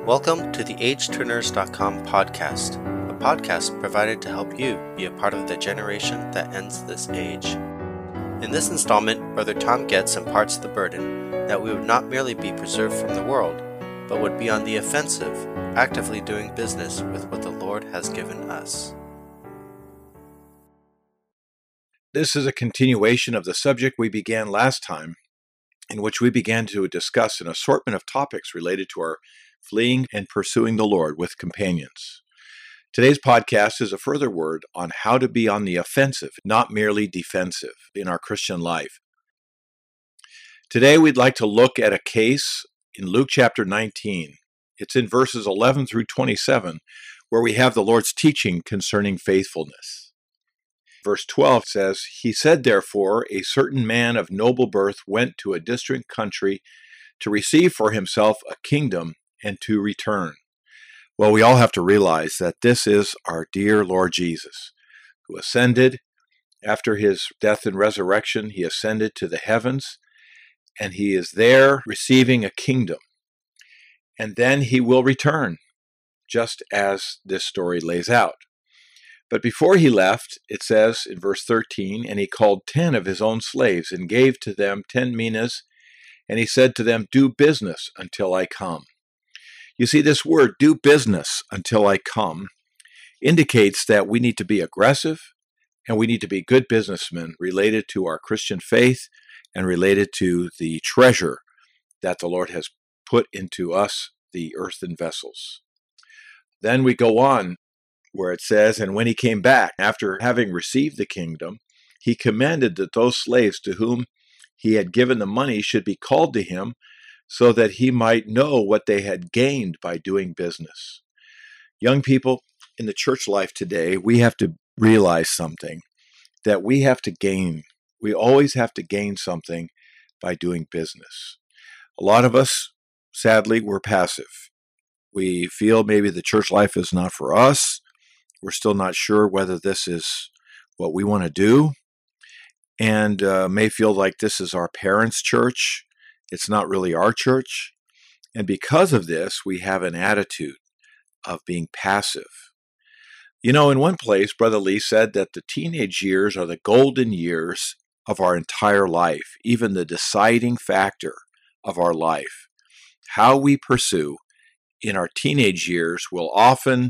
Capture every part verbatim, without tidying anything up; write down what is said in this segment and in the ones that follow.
Welcome to the age turners dot com podcast, a podcast provided to help you be a part of the generation that ends this age. In this installment, Brother Tom Getz imparts the burden that we would not merely be preserved from the world, but would be on the offensive, actively doing business with what the Lord has given us. This is a continuation of the subject we began last time, in which we began to discuss an assortment of topics related to our fleeing and pursuing the Lord with companions. Today's podcast is a further word on how to be on the offensive, not merely defensive, in our Christian life. Today we'd like to look at a case in Luke chapter nineteen. It's in verses eleven through twenty-seven, where we have the Lord's teaching concerning faithfulness. Verse twelve says, "He said, therefore, a certain man of noble birth went to a distant country to receive for himself a kingdom and to return." Well, we all have to realize that this is our dear Lord Jesus, who ascended after his death and resurrection. He ascended to the heavens, and he is there receiving a kingdom. And then he will return, just as this story lays out. But before he left, it says in verse thirteen, "And he called ten of his own slaves and gave to them ten minas, and he said to them, 'Do business until I come.'" You see, this word, "do business until I come," indicates that we need to be aggressive and we need to be good businessmen related to our Christian faith and related to the treasure that the Lord has put into us, the earthen vessels. Then we go on where it says, "And when he came back, after having received the kingdom, he commanded that those slaves to whom he had given the money should be called to him, so that he might know what they had gained by doing business." Young people, in the church life today, we have to realize something, that we have to gain. We always have to gain something by doing business. A lot of us, sadly, we're passive. We feel maybe the church life is not for us. We're still not sure whether this is what we want to do, and uh, may feel like this is our parents' church. It's not really our church. And because of this, we have an attitude of being passive. You know, in one place, Brother Lee said that the teenage years are the golden years of our entire life, even the deciding factor of our life. How we pursue in our teenage years will often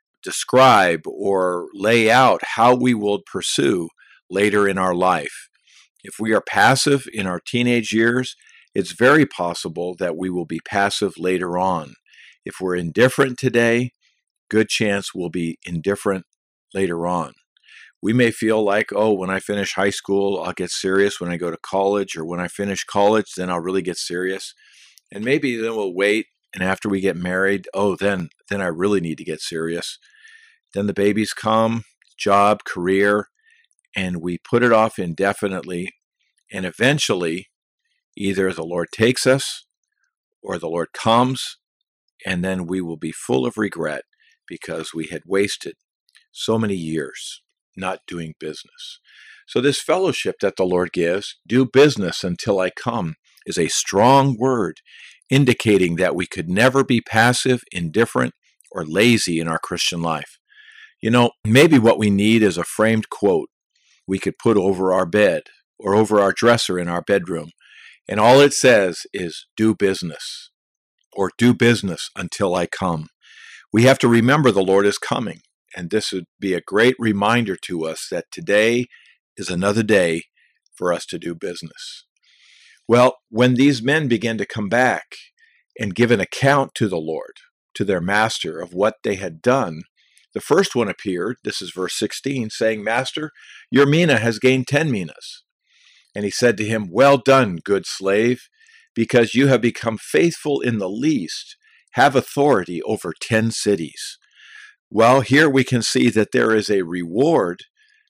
describe or lay out how we will pursue later in our life. If we are passive in our teenage years, it's very possible that we will be passive later on. If we're indifferent today, good chance we'll be indifferent later on. We may feel like, oh, when I finish high school, I'll get serious. When I go to college, or when I finish college, then I'll really get serious. And maybe then we'll wait, and after we get married, oh, then, then I really need to get serious. Then the babies come, job, career, and we put it off indefinitely, and eventually either the Lord takes us or the Lord comes, and then we will be full of regret because we had wasted so many years not doing business. So this fellowship that the Lord gives, "do business until I come," is a strong word indicating that we could never be passive, indifferent, or lazy in our Christian life. You know, maybe what we need is a framed quote we could put over our bed or over our dresser in our bedroom. And all it says is, "do business," or "do business until I come." We have to remember the Lord is coming. And this would be a great reminder to us that today is another day for us to do business. Well, when these men began to come back and give an account to the Lord, to their master, of what they had done, the first one appeared, this is verse sixteen, saying, "Master, your mina has gained ten minas." And he said to him, "Well done, good slave, because you have become faithful in the least, have authority over ten cities." Well, here we can see that there is a reward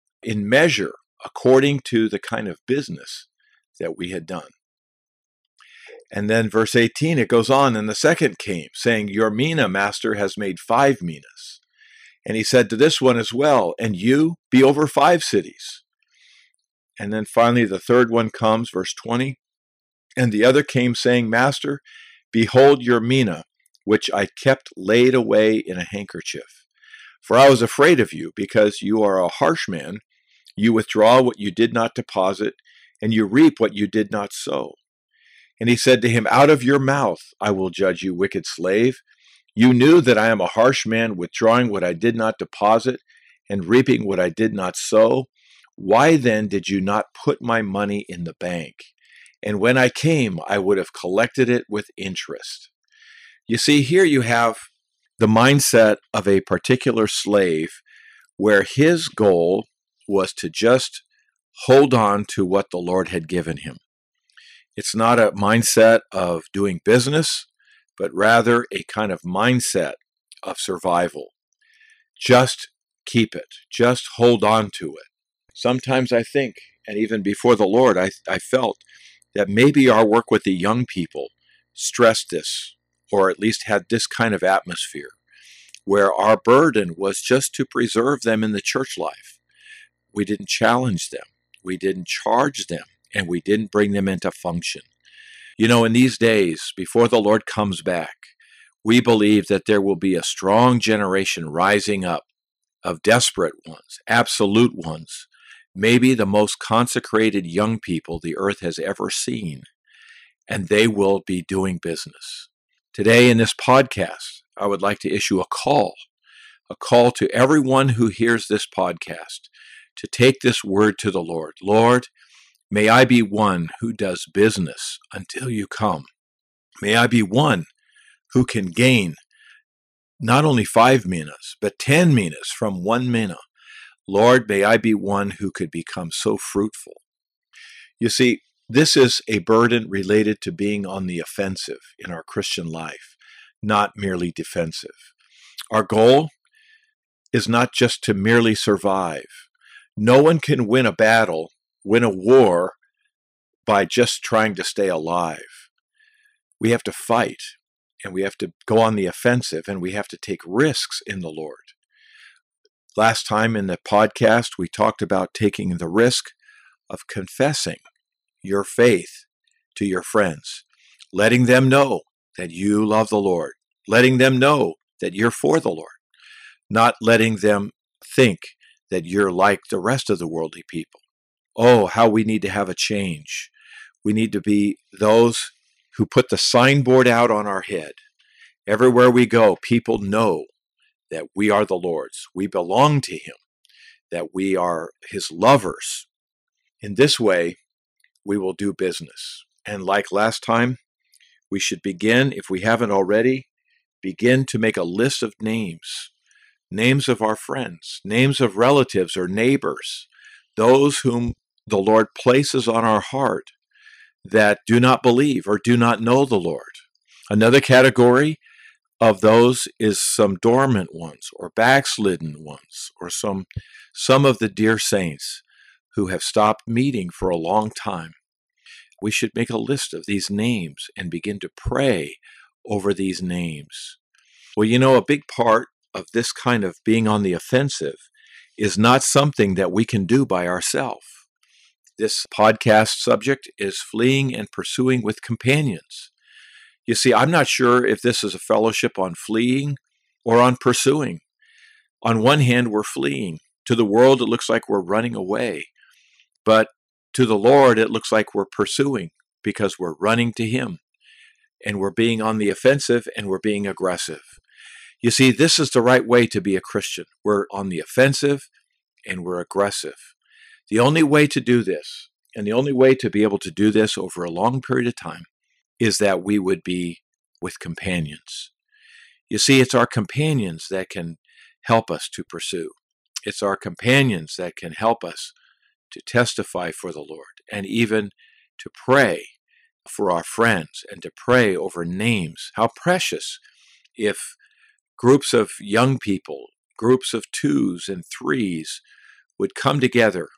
in measure according to the kind of business that we had done. And then verse eighteen, it goes on, "And the second came, saying, Your mina, master, has made five minas. And he said to this one as well, And you be over five cities. And then finally the third one comes, verse twenty, "And the other came, saying, Master, behold your mina, which I kept laid away in a handkerchief. For I was afraid of you, because you are a harsh man. You withdraw what you did not deposit, and you reap what you did not sow. And he said to him, Out of your mouth I will judge you, wicked slave. You knew that I am a harsh man, withdrawing what I did not deposit, and reaping what I did not sow. Why then did you not put my money in the bank? And when I came, I would have collected it with interest. You see, here you have the mindset of a particular slave, where his goal was to just hold on to what the Lord had given him. It's not a mindset of doing business, but rather a kind of mindset of survival. Just keep it. Just hold on to it. Sometimes I think, and even before the Lord, I, I felt that maybe our work with the young people stressed this, or at least had this kind of atmosphere, where our burden was just to preserve them in the church life. We didn't challenge them. We didn't charge them. And we didn't bring them into function. You know, in these days, before the Lord comes back, we believe that there will be a strong generation rising up of desperate ones, absolute ones, maybe the most consecrated young people the earth has ever seen, and they will be doing business. Today in this podcast, I would like to issue a call, a call to everyone who hears this podcast to take this word to the Lord. Lord, may I be one who does business until you come. May I be one who can gain not only five minas, but ten minas from one mina. Lord, may I be one who could become so fruitful. You see, this is a burden related to being on the offensive in our Christian life, not merely defensive. Our goal is not just to merely survive. No one can win a battle, win a war, by just trying to stay alive. We have to fight, and we have to go on the offensive, and we have to take risks in the Lord. Last time in the podcast, we talked about taking the risk of confessing your faith to your friends, letting them know that you love the Lord, letting them know that you're for the Lord, not letting them think that you're like the rest of the worldly people. Oh, how we need to have a change. We need to be those who put the signboard out on our head. Everywhere we go, people know that we are the Lord's. We belong to Him, that we are His lovers. In this way, we will do business. And like last time, we should begin, if we haven't already, begin to make a list of names, names of our friends, names of relatives or neighbors, those whom the Lord places on our heart that do not believe or do not know the Lord. Another category of those is some dormant ones or backslidden ones, or some some of the dear saints who have stopped meeting for a long time. We should make a list of these names and begin to pray over these names. Well, you know, a big part of this kind of being on the offensive is not something that we can do by ourselves. This podcast subject is fleeing and pursuing with companions. You see, I'm not sure if this is a fellowship on fleeing or on pursuing. On one hand, we're fleeing. To the world, it looks like we're running away. But to the Lord, it looks like we're pursuing because we're running to Him. And we're being on the offensive and we're being aggressive. You see, this is the right way to be a Christian. We're on the offensive and we're aggressive. The only way to do this, and the only way to be able to do this over a long period of time, is that we would be with companions. You see, it's our companions that can help us to pursue. It's our companions that can help us to testify for the Lord, and even to pray for our friends, and to pray over names. How precious if groups of young people, groups of twos and threes would come together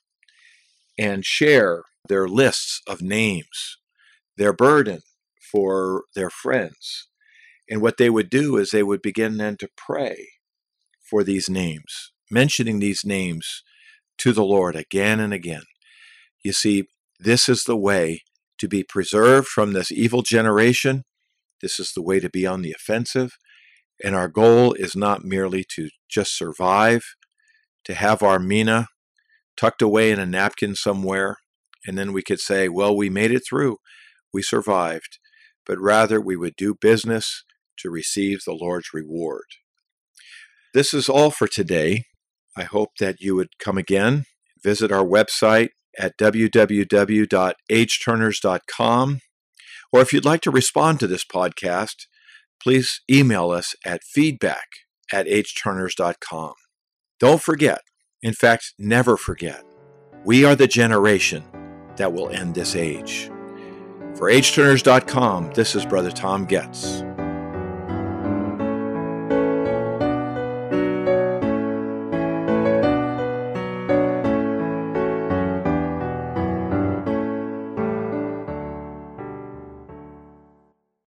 and share their lists of names, their burden for their friends. And what they would do is they would begin then to pray for these names, mentioning these names to the Lord again and again. You see, this is the way to be preserved from this evil generation This is the way to be on the offensive. And our goal is not merely to just survive, to have our mina tucked away in a napkin somewhere, and then we could say, well, we made it through, we survived, but rather we would do business to receive the Lord's reward. This is all for today. I hope that you would come again, visit our website at w w w dot age turners dot com, or if you'd like to respond to this podcast, please email us at feedback at age turners dot com. Don't forget, in fact, never forget, we are the generation that will end this age. For age turners dot com, this is Brother Tom Getz.